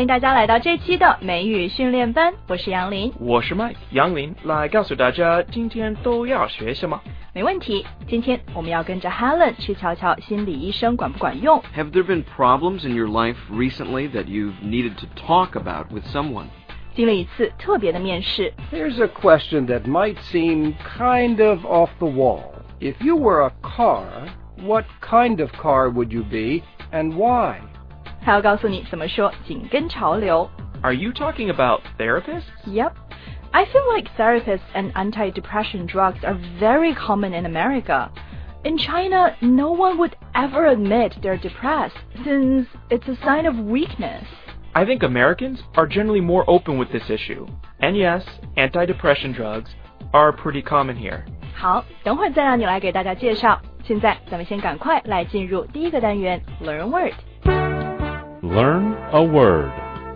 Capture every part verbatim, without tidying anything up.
迎大家来到这期的美语训练班，我是杨林， 我是 Mike， 杨林来告诉大家今天都要学什么。 没问题，今天我们要跟着 Helen 去瞧瞧心理医生管不管用。 Have there been problems in your life recently that you've needed to talk about with someone? 经历一次特别的面试。 Here's a question that might seem kind of off the wall. If you were a car, what kind of car would you be and why? 还要告诉你怎么说紧跟潮流。 Are you talking about therapists? Yep. I feel like therapists and antidepressant drugs are very common in America. In China, no one would ever admit they're depressed, since it's a sign of weakness. I think Americans are generally more open with this issue. And yes, antidepressant drugs are pretty common here. 好，等会儿再让你来给大家介绍。现在咱们先赶快来进入第一个单元 Learn Word. Learn a word.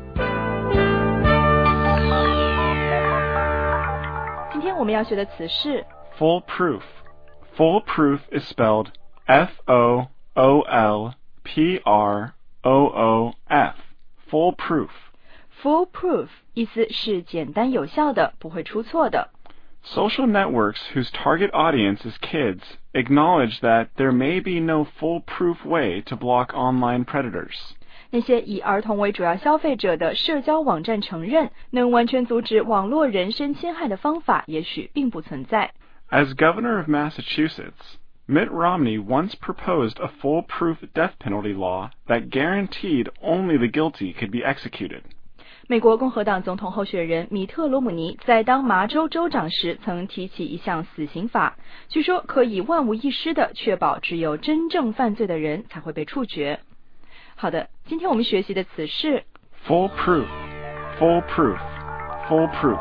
今天我们要学的词是 Foolproof. Foolproof is spelled F O O L P R O O F. Foolproof. Foolproof 意思是简单有效的，不会出错的。 Social networks whose target audience is kids acknowledge that there may be no foolproof way to block online predators. 那些以儿童为主要消费者的社交网站承认，能完全阻止网络人身侵害的方法也许并不存在。 As governor of Massachusetts, Mitt Romney once proposed a foolproof death penalty law that guaranteed only the guilty could be executed. 美国共和党总统候选人米特·罗姆尼在当麻州州长时曾提起一项死刑法，据说可以万无一失地确保只有真正犯罪的人才会被处决。好的，今天我们学习的词是 Foolproof, foolproof, foolproof.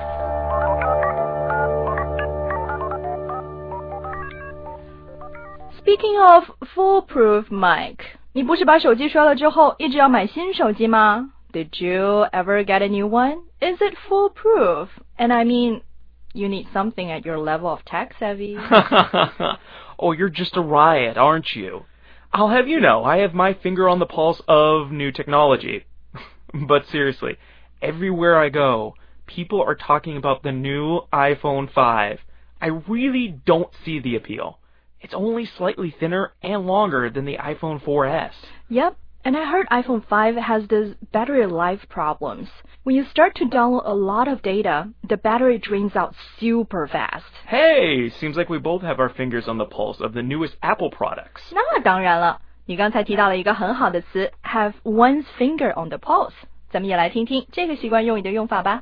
Speaking of foolproof, Mike, 你不是把手机摔了之后一直要買新手機嗎？ Did you ever get a new one? Is it foolproof? And I mean, you need something at your level of tech savvy. Oh, you're just a riot, aren't you? I'll have you know, I have my finger on the pulse of new technology. But seriously, everywhere I go, people are talking about the new iPhone five. I really don't see the appeal. It's only slightly thinner and longer than the iPhone four S. Yep, and I heard iPhone five has these battery life problems. When you start to download a lot of data, the battery drains out super fast. Hey, seems like we both have our fingers on the pulse of the newest Apple products. 那当然了，你刚才提到了一个很好的词 have one's finger on the pulse. 咱们也来听听这个习惯用语的用法吧。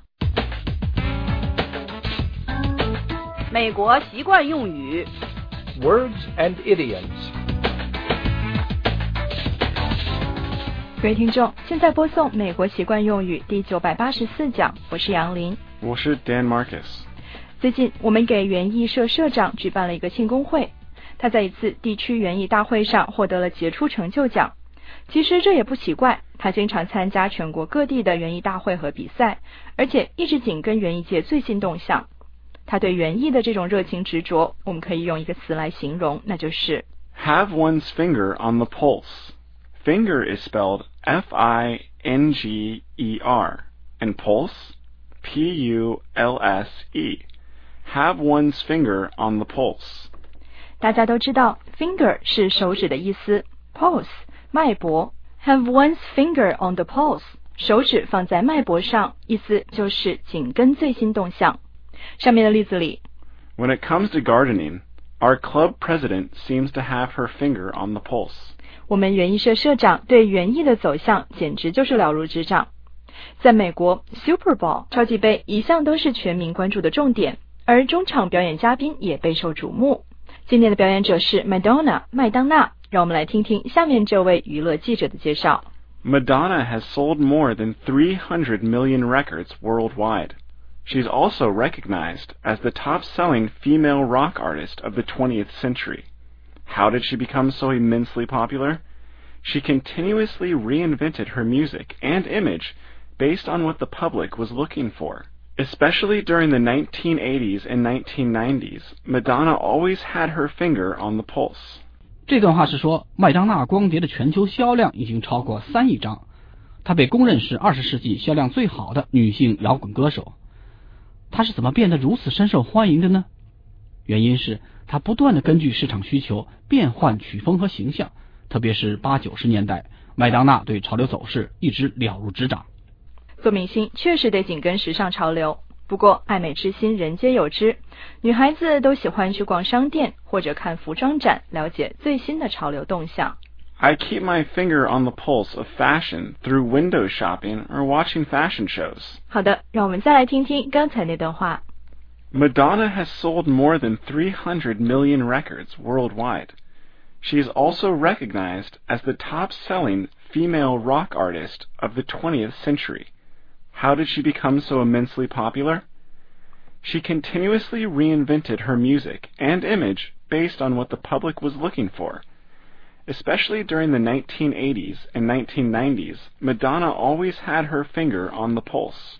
美国习惯用语 Words and idioms. 各位听众，现在播送美国习惯用语第九百八十四讲，我是杨林。 我是 Dan Marcus. 最近我们给园艺社社长举办了一个庆功会，他在一次地区园艺大会上获得了杰出成就奖。其实这也不奇怪，他经常参加全国各地的园艺大会和比赛，而且一直紧跟园艺界最新动向。他对园艺的这种热情执着，我们可以用一个词来形容，那就是 Have one's finger on the pulse. Finger is spelled F I N G E R, and pulse, P U L S E. Have one's finger on the pulse. 大家都知道 finger 是手指的意思， pulse 脉搏。 Have one's finger on the pulse 手指放在脉搏上，意思就是紧跟最新动向。上面的例子里 When it comes to gardening, our club president seems to have her finger on the pulse. 我们园艺社社长对园艺的走向简直就是了如指掌。在美国 Super Bowl 超级杯一向都是全民关注的重点，而中场表演嘉宾也备受瞩目。今年的表演者是 Madonna 麦当娜，让我们来听听下面这位娱乐记者的介绍。 Madonna has sold more than three hundred million records worldwide. She's also recognized as the top-selling female rock artist of the twentieth century. How did she become so immensely popular? She continuously reinvented her music and image based on what the public was looking for. Especially during the nineteen eighties and nineteen nineties, Madonna always had her finger on the pulse. 这段话是说，麦当娜光碟的全球销量已经超过三亿张。 她被公认是二十世纪销量最好的女性摇滚歌手。她是怎么变得如此深受欢迎的呢？原因是她不断地根据市场需求变换曲风和形象，特别是八九十年代，麦当娜对潮流走势一直了如指掌。 做明星确实得紧跟时尚潮流，不过爱美之心人皆有之，女孩子都喜欢去逛商店或者看服装展，了解最新的潮流动向。 I keep my finger on the pulse of fashion through window shopping or watching fashion shows. 好的，让我们再来听听刚才那段话。 Madonna has sold more than three hundred million records worldwide. She is also recognized as the top-selling female rock artist of the twentieth century. How did she become so immensely popular? She continuously reinvented her music and image based on what the public was looking for. Especially during the nineteen eighties and nineteen nineties, Madonna always had her finger on the pulse.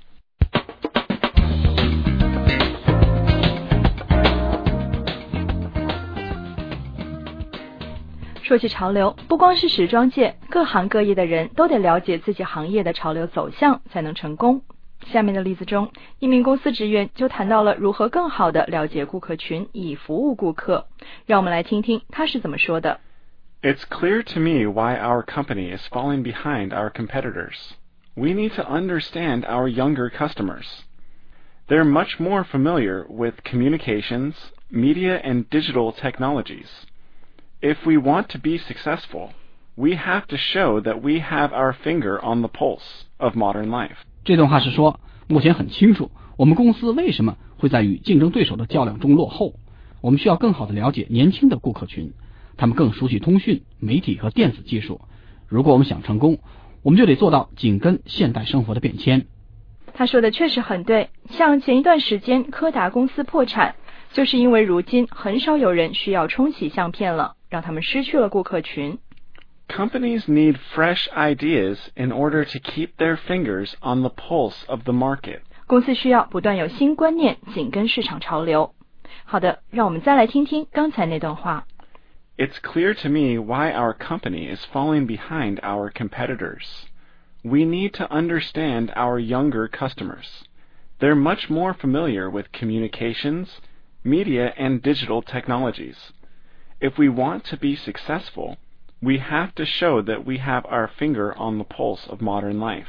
说起潮流，不光是时装界，各行各业的人都得了解自己行业的潮流走向，才能成功。下面的例子中，一名公司职员就谈到了如何更好地了解顾客群，以服务顾客。让我们来听听他是怎么说的。 It's clear to me why our company is falling behind our competitors. We need to understand our younger customers. They're much more familiar with communications, media, and digital technologies. If we want to be successful, we have to show that we have our finger on the pulse of modern life. 这段话是说，目前很清楚，我们公司为什么会在与竞争对手的较量中落后。我们需要更好地了解年轻的顾客群，他们更熟悉通讯、媒体和电子技术。如果我们想成功，我们就得做到紧跟现代生活的变迁。 他说的确实很对，像前一段时间柯达公司破产，就是因为如今很少有人需要冲洗相片了，让他们失去了顾客群。 Companies need fresh ideas in order to keep their fingers on the pulse of the market. 公司需要不断有新观念，紧跟市场潮流。好的，让我们再来听听刚才那段话。 It's clear to me why our company is falling behind our competitors. We need to understand our younger customers. They're much more familiar with communications, media, and digital technologies. If we want to be successful, we have to show that we have our finger on the pulse of modern life.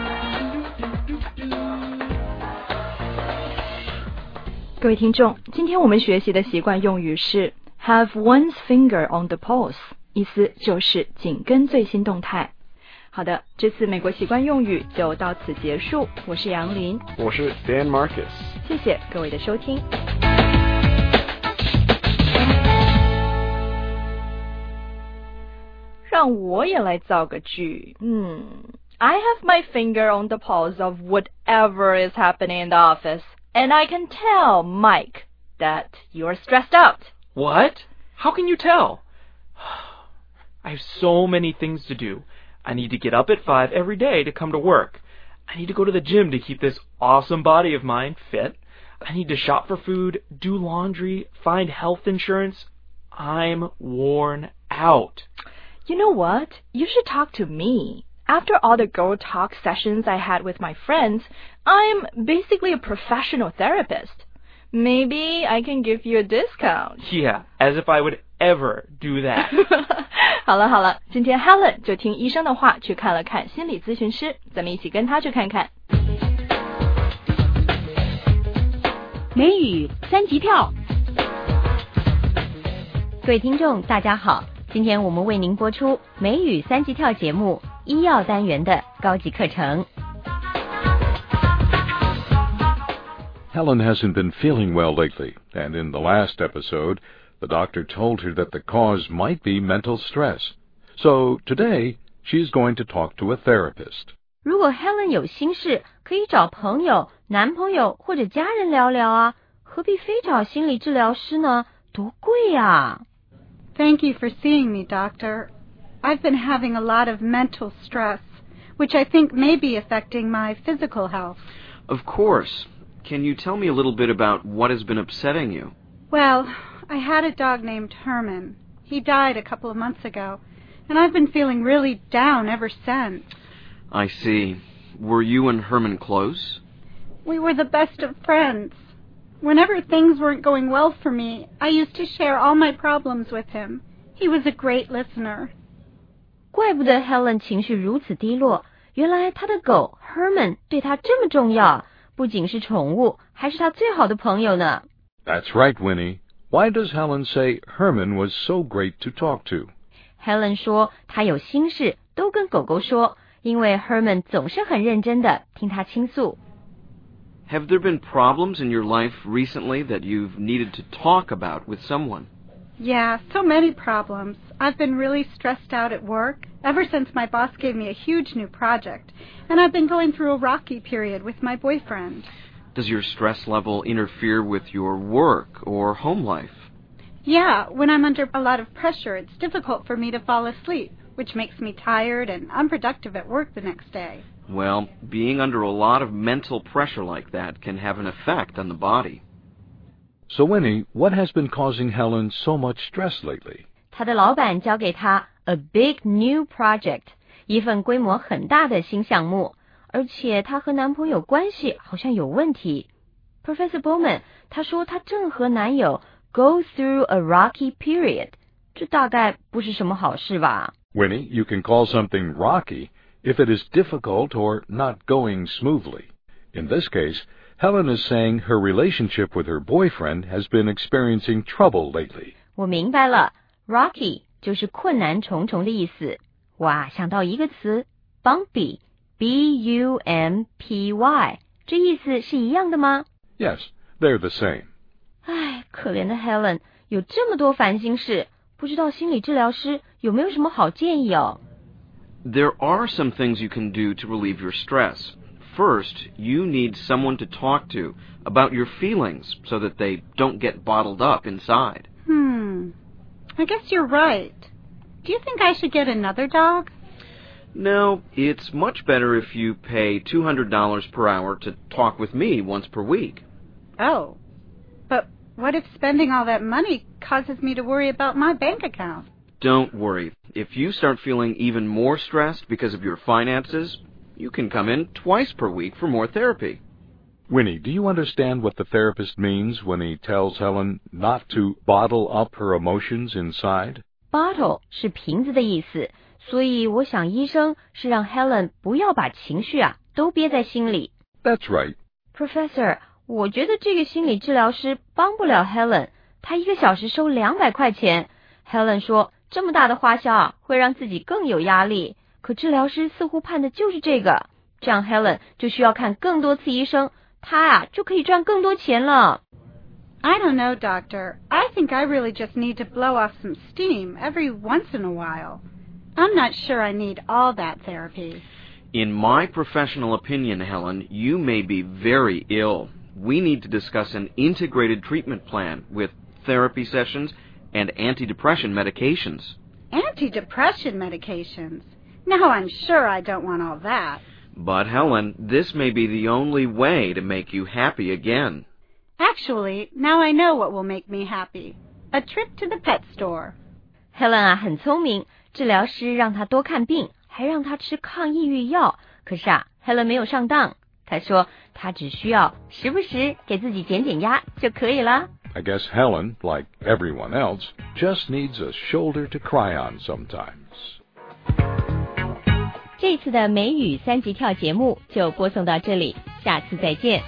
各位听众，今天我们学习的习惯用语是 have one's finger on the pulse， 意思就是紧跟最新动态。好的，这次美国习惯用语就到此结束。我是杨林， 我是 Dan Marcus， 谢谢各位的收听。让我也来造个句。嗯 I have my finger on the pulse of whatever is happening in the office, and I can tell, Mike, that you're stressed out. What? How can you tell? I have so many things to do. I need to get up at five every day to come to work. I need to go to the gym to keep this awesome body of mine fit. I need to shop for food, do laundry, find health insurance. I'm worn out. You know what? You should talk to me. After all the girl talk sessions I had with my friends, I'm basically a professional therapist. Maybe I can give you a discount. Yeah, as if I would ever do that. 好了好了，今天 Helen 就听医生的话去看了看心理咨询师，咱们一起跟他去看看。 美语三级跳，各位听众大家好，今天我们为您播出美语三级跳节目医药单元的高级课程。 Helen hasn't been feeling well lately, and in the last episode, the doctor told her that the cause might be mental stress. So today, she's going to talk to a therapist. 如果 Helen 有心事，可以找朋友、男朋友或者家人聊聊啊，何必非找心理治疗师呢？多贵啊！ Thank you for seeing me, doctor. I've been having a lot of mental stress, which I think may be affecting my physical health. Of course. Can you tell me a little bit about what has been upsetting you? Well, I had a dog named Herman. He died a couple of months ago, and I've been feeling really down ever since. I see. Were you and Herman close? We were the best of friends. Whenever things weren't going well for me, I used to share all my problems with him. He was a great listener. 怪不得 Helen 情绪如此低落，原来她的狗 Herman 对她这么重要，不仅是宠物，还是她最好的朋友呢。 That's right, Winnie. Why does Helen say Herman was so great to talk to? Helen 说她有心事都跟狗狗说，因为 Herman 总是很认真的听她倾诉。 Have there been problems in your life recently that you've needed to talk about with someone? Yeah, so many problems. I've been really stressed out at work ever since my boss gave me a huge new project, and I've been going through a rocky period with my boyfriend. Does your stress level interfere with your work or home life? Yeah, when I'm under a lot of pressure, it's difficult for me to fall asleep, which makes me tired and unproductive at work the next day. Well, being under a lot of mental pressure like that can have an effect on the body. So, Winnie, what has been causing Helen so much stress lately? 她的老板交给她 a big new project, 一份规模很大的新项目，而且她和男朋友关系好像有问题。Professor Bowman, 她说她正和男友 go through a rocky period. 这大概不是什么好事吧？ Winnie, you can call something rocky if it is difficult or not going smoothly. In this case, Helen is saying her relationship with her boyfriend has been experiencing trouble lately. 我明白了 ，rocky 就是困难重重的意思。哇，想到一个词 bumpy, B U M P Y, 这意思是一样的吗？ Yes, they're the same. 唉，可怜的 Helen 有这么多烦心事，不知道心理治疗师有没有什么好建议哦？ There are some things you can do to relieve your stress. First, you need someone to talk to about your feelings so that they don't get bottled up inside. Hmm. I guess you're right. Do you think I should get another dog? No, it's much better if you pay two hundred dollars per hour to talk with me once per week. Oh. But what if spending all that money causes me to worry about my bank account? Don't worry. If you start feeling even more stressed because of your finances, you can come in twice per week for more therapy. Winnie, do you understand what the therapist means when he tells Helen not to bottle up her emotions inside? Bottle 是瓶子的意思，所以我想医生是让 Helen 不要把情绪啊都憋在心里。 That's right. Professor, 我觉得这个心理治疗师帮不了 Helen， 他一个小时收两百块钱。Helen 说这么大的花销啊会让自己更有压力。可治疗师似乎判的就是这个，这样 Helen 就需要看更多次医生，她啊就可以赚更多钱了。 I don't know, Doctor. I think I really just need to blow off some steam every once in a while. I'm not sure I need all that therapy. In my professional opinion, Helen, you may be very ill. We need to discuss an integrated treatment plan with therapy sessions and antidepressant medications. Antidepressant medications? Now I'm sure I don't want all that. But, Helen, this may be the only way to make you happy again. Actually, now I know what will make me happy. A trip to the pet store. Helen 啊很聪明，治疗师让她多看病，还让她吃抗抑郁药。可是啊 Helen 没有上当，她说她只需要时不时给自己减减压就可以了。 I guess Helen, like everyone else, just needs a shoulder to cry on sometimes. 这次的美语三级跳节目就播送到这里，下次再见。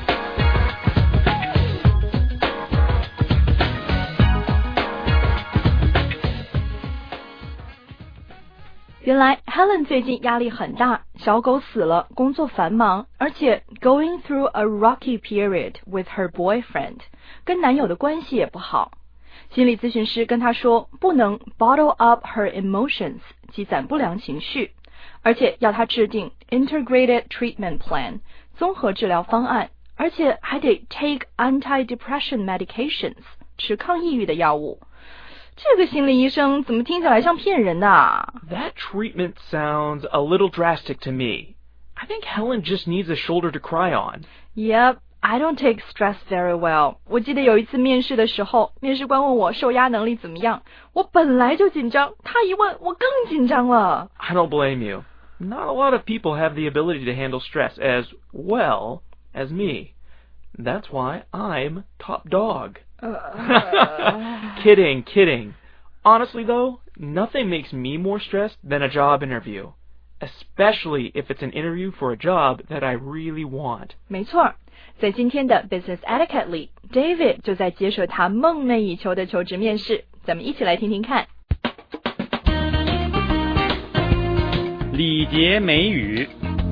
原来 Helen 最近压力很大，小狗死了，工作繁忙，而且 going through a rocky period with her boyfriend， 跟男友的关系也不好。心理咨询师跟她说，不能 bottle up her emotions， 积攒不良情绪，而且要她制定 integrated treatment plan， 综合治疗方案，而且还得 take antidepressant medications， 吃抗抑郁的药物。这个心理医生怎么听起来像骗人的啊？ That treatment sounds a little drastic to me. I think Helen just needs a shoulder to cry on. Yep, I don't take stress very well. 我记得有一次面试的时候，面试官问我受压能力怎么样，我本来就紧张，他一问我更紧张了。 I don't blame you. Not a lot of people have the ability to handle stress as well as me. That's why I'm top dog. Uh... Kidding, kidding. Honestly, though, nothing makes me more stressed than a job interview. Especially if it's an interview for a job that I really want. 没错，在今天的 Business Etiquette 里 David 就在接受他梦寐以求的求职面试，咱们一起来听听看。 礼节美语。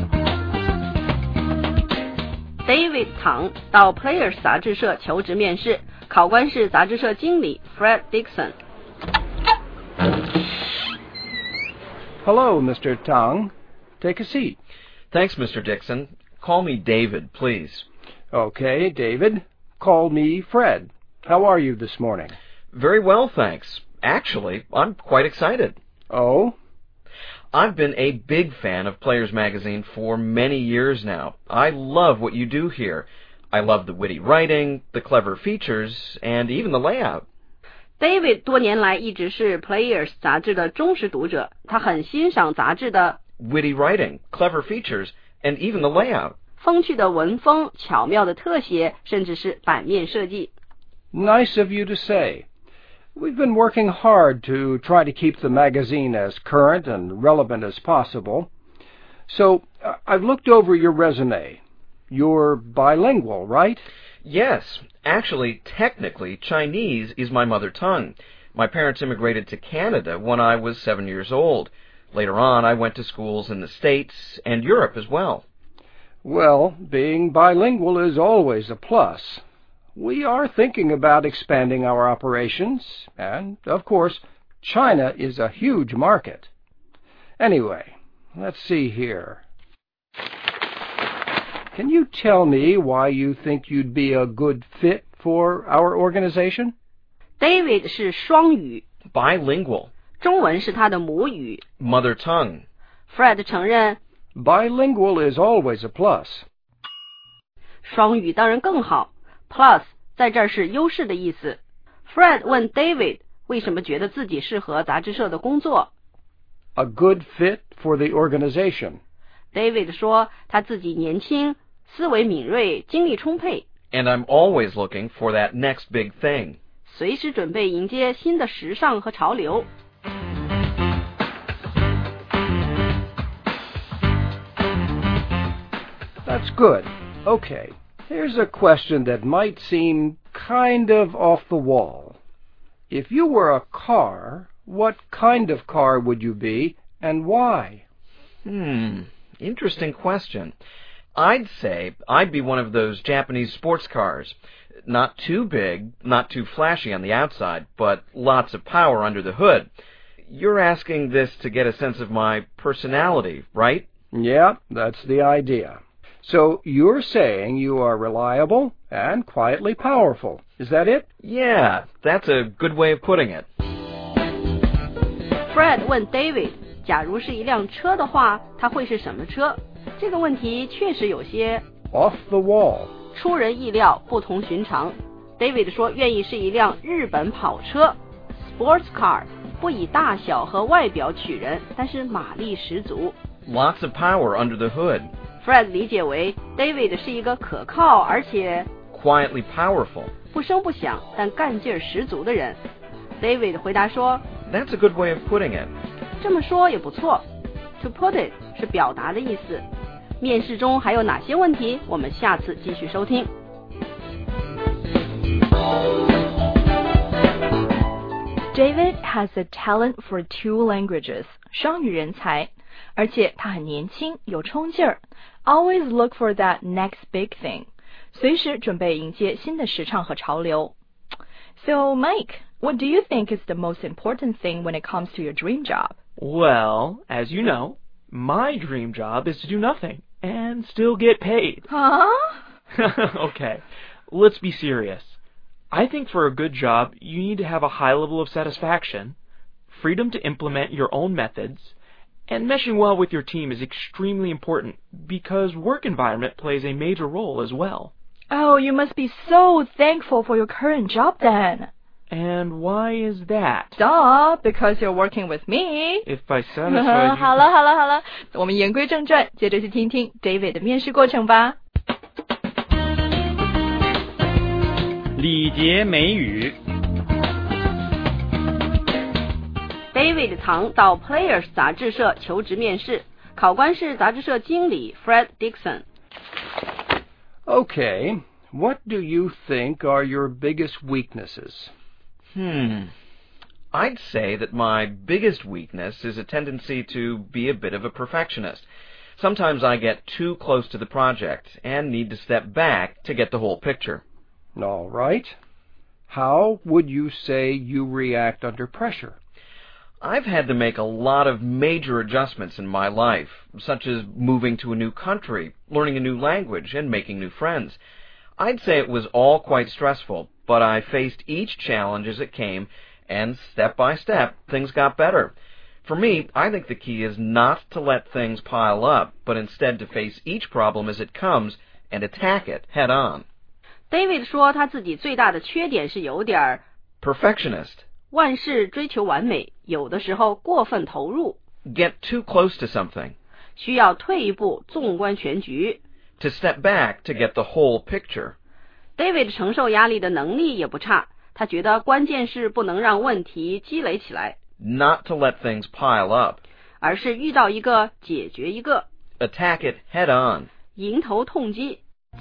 David 唐到 Players 杂志社求职面试，考官是杂志社经理 Fred Dixon。Hello, Mister Tang. Take a seat. Thanks, Mister Dixon. Call me David, please. Okay, David. Call me Fred. How are you this morning? Very well, thanks. Actually, I'm quite excited. Oh? I've been a big fan of Players Magazine for many years now. I love what you do here. I love the witty writing, the clever features, and even the layout. David 多年来一直是 Players 杂志的忠实读者，他很欣赏杂志的 witty writing, clever features, and even the layout. 风趣的文风、巧妙的特写，甚至是版面设计。 Nice of you to say. We've been working hard to try to keep the magazine as current and relevant as possible. So, uh, I've looked over your resume. You're bilingual, right? Yes. Actually, technically, Chinese is my mother tongue. My parents immigrated to Canada when I was seven years old. Later on, I went to schools in the States and Europe as well. Well, being bilingual is always a plus. We are thinking about expanding our operations, and, of course, China is a huge market. Anyway, let's see here. Can you tell me why you think you'd be a good fit for our organization? David 是双语 bilingual. 中文是他的母语 mother tongue. Fred 承认 bilingual is always a plus. 双语当然更好 Plus 在这儿是优势的意思。Fred 问 David 为什么觉得自己适合杂志社的工作。 A good fit for the organization. David 说他自己年轻，思维敏锐，精力充沛。 And I'm always looking for that next big thing. 随时准备迎接新的时尚和潮流。 That's good. Okay. Here's a question that might seem kind of off the wall. If you were a car, what kind of car would you be, and why? Hmm, interesting question. I'd say I'd be one of those Japanese sports cars. Not too big, not too flashy on the outside, but lots of power under the hood. You're asking this to get a sense of my personality, right? Yeah, that's the idea. So you're saying you are reliable and quietly powerful. Is that it? Yeah, that's a good way of putting it. Fred 问 David 假如是一辆车的话，它会是什么车？这个问题确实有些 off the wall. 出人意料，不同寻常。David 说愿意是一辆日本跑车 sports car， 不以大小和外表取人，但是马力十足。 Lots of power under the hood.Fred 理解为 David 是一个可靠而且 quietly powerful 不声不响但干劲十足的人。David 回答说 That's a good way of putting it. 这么说也不错。To put it 是表达的意思。面试中还有哪些问题？我们下次继续收听。 David has a talent for two languages. 双语人才。而且他很年轻，有冲劲儿。Always look for that next big thing. 随时准备迎接新的时尚和潮流。So, Mike, what do you think is the most important thing when it comes to your dream job? Well, as you know, my dream job is to do nothing and still get paid. Huh? Okay, let's be serious. I think for a good job, you need to have a high level of satisfaction, freedom to implement your own methods,And meshing well with your team is extremely important because work environment plays a major role as well. Oh, you must be so thankful for your current job then. And why is that? Duh, because you're working with me. If I satisfy you... 好了好了好了，我们言归正传，接着去听听 David 的面试过程吧。 礼节美语。 David 唐到 Players 杂志社求职面试，考官是杂志社经理 Fred Dixon。Okay, what do you think are your biggest weaknesses? Hmm. I'd say that my biggest weakness is a tendency to be a bit of a perfectionist. Sometimes I get too close to the project and need to step back to get the whole picture. All right. How would you say you react under pressure? I've had to make a lot of major adjustments in my life, such as moving to a new country, learning a new language, and making new friends. I'd say it was all quite stressful, but I faced each challenge as it came, and step by step, things got better. For me, I think the key is not to let things pile up, but instead to face each problem as it comes and attack it head on. David 说他自己最大的缺点是有点 perfectionist. 万事追求完美，有的时候过分投入。 Get too close to something. 需要退一步，纵观全局。 To step back to get the whole picture. David 承受压力的能力也不差，他觉得关键是不能让问题积累起来。 Not to let things pile up. 而是遇到一个解决一个。 Attack it head on. 迎头痛击。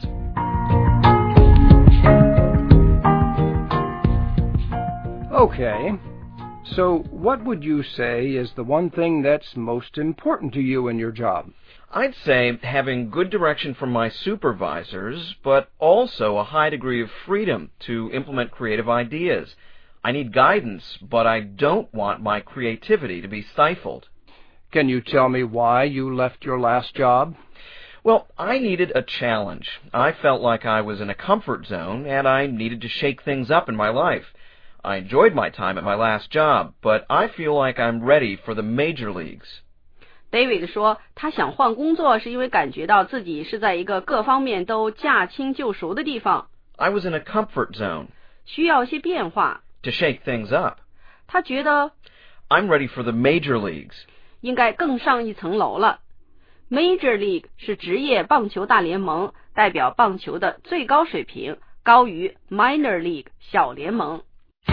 Okay, so what would you say is the one thing that's most important to you in your job? I'd say having good direction from my supervisors, but also a high degree of freedom to implement creative ideas. I need guidance, but I don't want my creativity to be stifled. Can you tell me why you left your last job? Well, I needed a challenge. I felt like I was in a comfort zone, and I needed to shake things up in my life. I enjoyed my time at my last job, but I feel like I'm ready for the major leagues. David 说他想换工作是因为感觉到自己是在一个各方面都驾轻就熟的地方。 I was in a comfort zone. 需要一些变化。 To shake things up. 他觉得 I'm ready for the major leagues. 应该更上一层楼了。Major League 是职业棒球大联盟，代表棒球的最高水平，高于 Minor League 小联盟。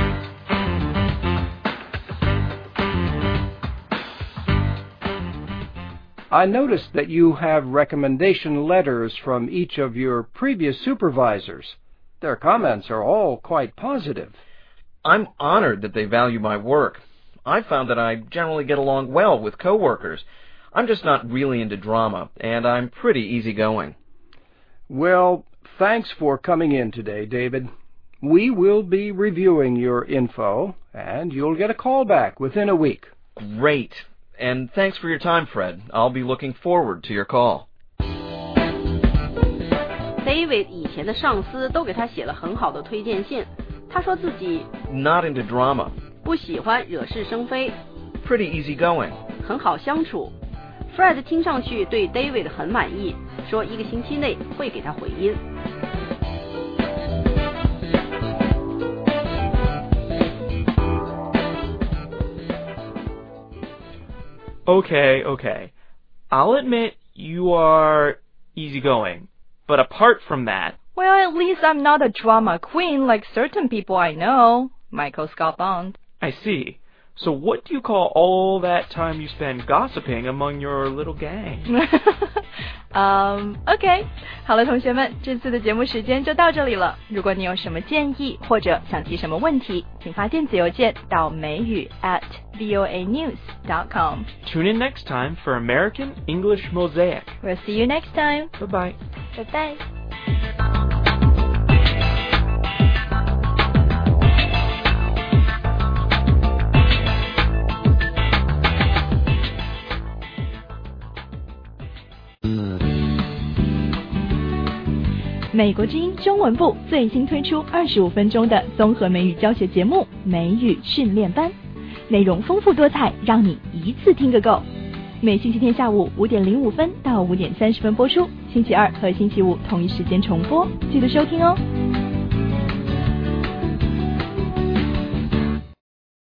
I noticed that you have recommendation letters from each of your previous supervisors. Their comments are all quite positive. I'm honored that they value my work. I've found that I generally get along well with coworkers. I'm just not really into drama, and I'm pretty easygoing. Well, thanks for coming in today, David. We will be reviewing your info, and you'll get a call back within a week. Great. And thanks for your time, Fred. I'll be looking forward to your call. David 以前的上司都给他写了很好的推荐信。他说自己 Not into drama. 不喜欢惹是生非。 Pretty easygoing. 很好相处。Fred 听上去对 David 很满意，说一个星期内会给他回音。 Okay, okay. I'll admit you are easygoing, but apart from that... Well, at least I'm not a drama queen like certain people I know. Michael Scott Bond. I see. So what do you call all that time you spend gossiping among your little gang? um, okay. 好了，同学们，这次的节目时间就到这里了。如果你有什么建议或者想提什么问题，请发电子邮件到美语 at voa news dot com. Tune in next time for American English Mosaic. We'll see you next time. Bye-bye. Bye-bye. Mm. 美国之音中文部最新推出二十五分钟的综合美语教学节目美语训练班，内容丰富多彩，让你一次听个够。每星期天下午五点零五分到五点三十分播出，星期二和星期五同一时间重播，记得收听哦。